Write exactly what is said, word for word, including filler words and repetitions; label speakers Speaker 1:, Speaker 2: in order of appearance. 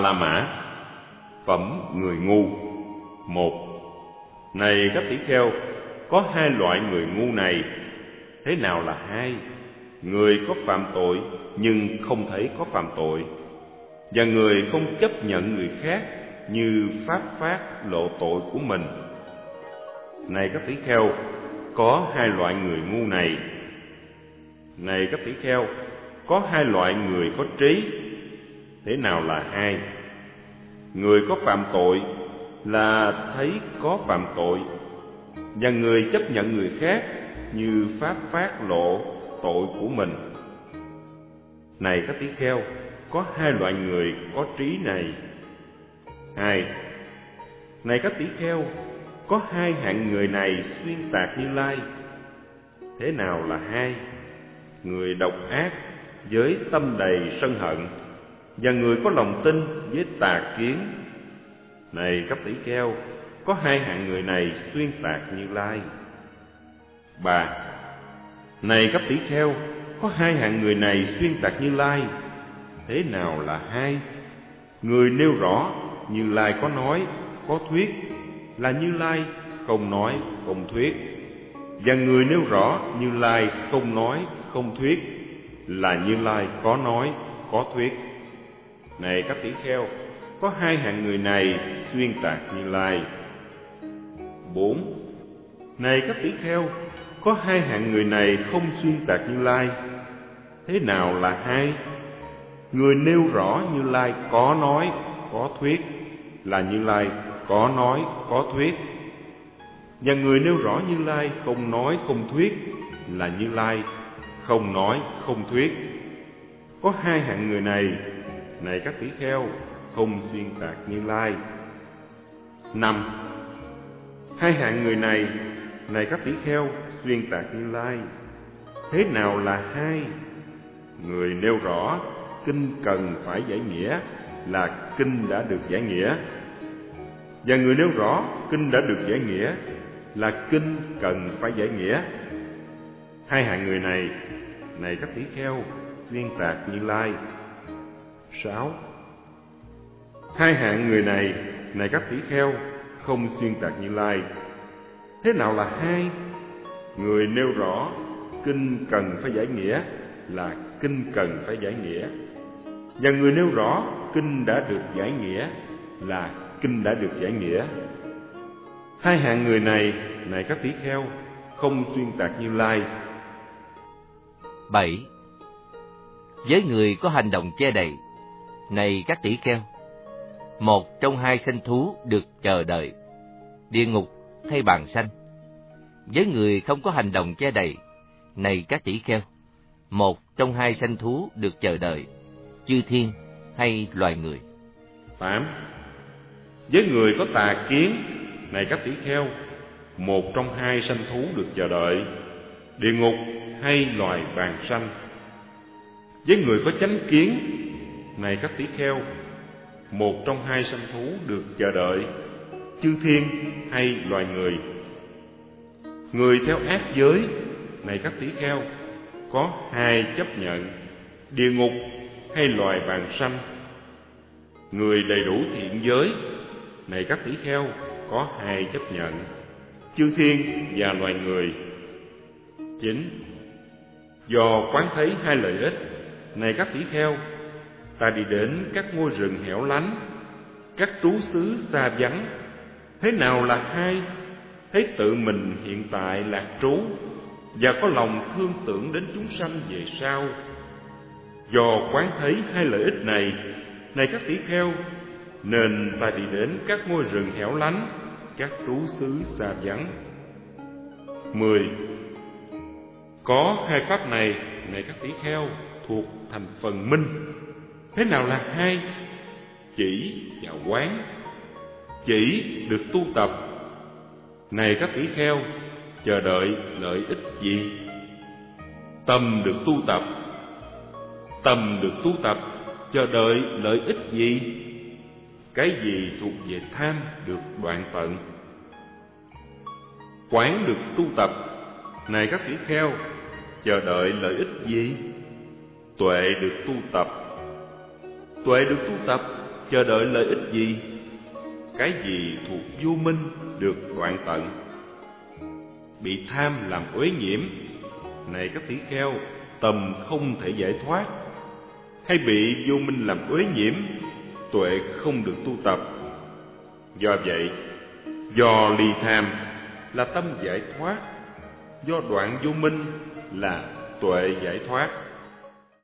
Speaker 1: La Mã. Phẩm người ngu. Một. Này các tỷ kheo, có hai loại người ngu này. Thế nào là hai? Người có phạm tội nhưng không thấy có phạm tội, và người không chấp nhận người khác như pháp phát lộ tội của mình. Này các tỷ kheo, có hai loại người ngu này. Này các tỷ kheo, có hai loại người có trí. Thế nào là hai? Người có phạm tội là thấy có phạm tội, và người chấp nhận người khác như pháp phát lộ tội của mình. Này các tỷ kheo, có hai loại người có trí này. Hai. Này các tỷ kheo, có hai hạng người này xuyên tạc Như Lai. Thế nào là hai? Người độc ác với tâm đầy sân hận, và người có lòng tin với tà kiến. Này các tỷ kheo, có hai hạng người này xuyên tạc Như Lai. Ba. Này các tỷ kheo, có hai hạng người này xuyên tạc Như Lai. Thế nào là hai? Người nêu rõ Như Lai có nói, có thuyết, là Như Lai không nói, không thuyết, và người nêu rõ Như Lai không nói, không thuyết, là Như Lai có nói, có thuyết. Này các tỷ kheo, có hai hạng người này xuyên tạc Như Lai. Bốn. Này các tỷ kheo, có hai hạng người này không xuyên tạc Như Lai. Thế nào là hai? Người nêu rõ Như Lai có nói, có thuyết, là Như Lai có nói, có thuyết, và người nêu rõ Như Lai không nói, không thuyết, là Như Lai không nói, không thuyết. Có hai hạng người này, này các tỷ kheo, không xuyên tạc Như Lai. Năm. Hai hạng người này, này các tỷ kheo, xuyên tạc Như Lai. Thế nào là hai? Người nêu rõ kinh cần phải giải nghĩa, là kinh đã được giải nghĩa, và người nêu rõ kinh đã được giải nghĩa, là kinh cần phải giải nghĩa. Hai hạng người này, này các tỷ kheo, xuyên tạc Như Lai. Sáu. Hai hạng người này, này các tỷ kheo, không xuyên tạc Như Lai. Thế nào là hai? Người nêu rõ kinh cần phải giải nghĩa, là kinh cần phải giải nghĩa, và người nêu rõ kinh đã được giải nghĩa, là kinh đã được giải nghĩa. Hai hạng người này, này các tỷ kheo, không xuyên tạc Như Lai.
Speaker 2: Bảy. Với người có hành động che đậy, này các tỷ kheo, một trong hai sanh thú được chờ đợi, địa ngục hay bàng sanh. Với người không có hành động che đậy, này các tỷ kheo, một trong hai sanh thú được chờ đợi, chư thiên hay loài người.
Speaker 1: Tám. Với người có tà kiến, này các tỷ kheo, một trong hai sanh thú được chờ đợi, địa ngục hay loài bàng sanh. Với người có chánh kiến, này các tỷ kheo, một trong hai sanh thú được chờ đợi, chư thiên hay loài người. Người theo ác giới, này các tỷ kheo, có hai chấp nhận, địa ngục hay loài bàng sanh. Người đầy đủ thiện giới, này các tỷ kheo, có hai chấp nhận, chư thiên và loài người. Chín. Do quán thấy hai lợi ích, này các tỷ kheo, ta đi đến các ngôi rừng hẻo lánh, các trú xứ xa vắng. Thế nào là hai? Thấy tự mình hiện tại lạc trú, và có lòng thương tưởng đến chúng sanh về sau. Do quán thấy hai lợi ích này, này các tỷ kheo, nên ta đi đến các ngôi rừng hẻo lánh, các trú xứ xa vắng. Mười. Có hai pháp này, này các tỷ kheo, thuộc thành phần minh. Thế nào là hai? Chỉ và quán. Chỉ được tu tập, này các tỷ kheo, chờ đợi lợi ích gì? Tâm được tu tập. Tâm được tu tập, chờ đợi lợi ích gì? Cái gì thuộc về tham được đoạn tận. Quán được tu tập, này các tỷ kheo, chờ đợi lợi ích gì? Tuệ được tu tập. Tuệ được tu tập, chờ đợi lợi ích gì? Cái gì thuộc vô minh được đoạn tận. Bị tham làm uế nhiễm, này các tỷ kheo, tầm không thể giải thoát. Hay bị vô minh làm uế nhiễm, tuệ không được tu tập. Do vậy, do ly tham là tâm giải thoát, do đoạn vô minh là tuệ giải thoát.